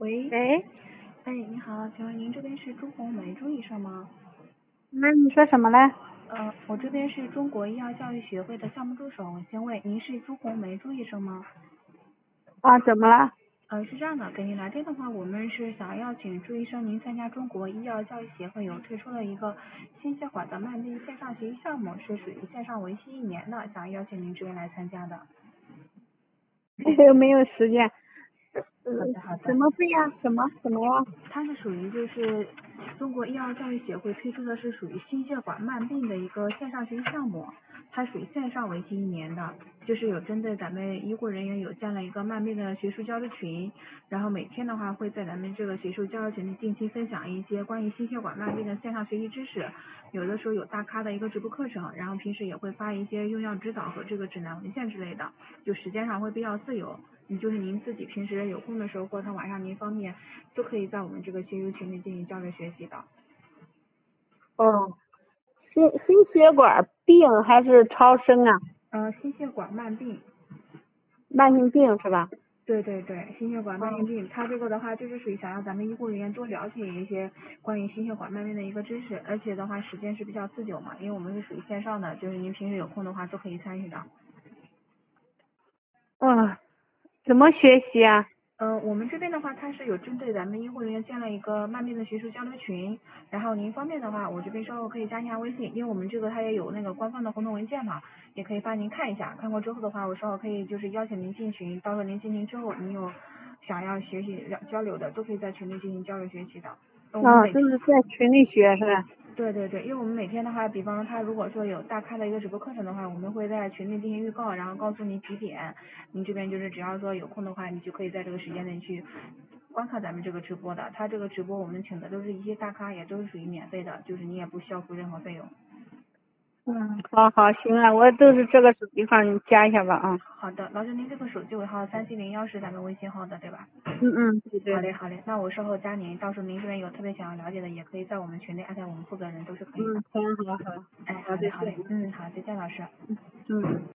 喂， 喂， 哎，你好，请问您这边是朱红梅朱医生吗？ 那你说什么嘞？ 我这边是中国医药教育学会的项目助手，我先问您是朱红梅朱医生吗？ 啊，怎么了？ 是这样的，给您来电的话，我们是想邀请朱医生您参加中国医药教育协会有推出了一个心血管的慢病线上学习项目，是属于线上为期1年的，想邀请您这边来参加的。 没有时间。 好的。 怎么费呀？什么呀？ 它是属于就是中国医药教育协会推出的是属于心血管慢病的一个线上学习项目，它属于线上为期1年的，就是有针对咱们医护人员有建了一个慢病的学术交流群，然后每天的话会在咱们这个学术交流群里定期分享一些关于心血管慢病的线上学习知识，有的时候有大咖的一个直播课程，然后平时也会发一些用药指导和这个指南文献之类的，就时间上会比较自由。就是您自己平时有空的时候，或者晚上您方便，都可以在我们这个学术群里进行交流学习的。 哦，心血管病还是超声啊？ 心血管慢病。 慢性病是吧？ 对，心血管慢性病，它这个的话就是属于想让咱们医护人员多了解一些关于心血管慢病的一个知识，而且的话时间是比较自由嘛，因为我们是属于线上的，就是您平时有空的话都可以参与的。 怎么学习啊？ 我们这边的话，它是有针对咱们医护人员建了一个慢病的学术交流群，然后您方便的话，我这边稍后可以加一下微信，因为我们这个它也有那个官方的活动文件嘛，也可以帮您看一下，看过之后的话，我稍后可以就是邀请您进群，到时候您进群之后，您有想要学习交流的，都可以在群里进行交流学习的。 就是在群里学是吧？ 对，因为我们每天的话，比方他如果说有大咖的一个直播课程的话，我们会在群里进行预告，然后告诉你几点，您这边就是只要说有空的话，你就可以在这个时间内去观看咱们这个直播的。他这个直播我们请的都是一些大咖，也都是属于免费的，就是你也不需要付任何费用。 好，行啊，我都是这个手机号，你加一下吧啊。 好的，老师您这个手机尾号3701是咱们微信号的对吧？ 对。 好嘞，那我稍后加您，到时候您这边有特别想要了解的，也可以在我们群里艾特我们负责人，都是可以的。 好。 好嘞， 好的， 好，再见老师。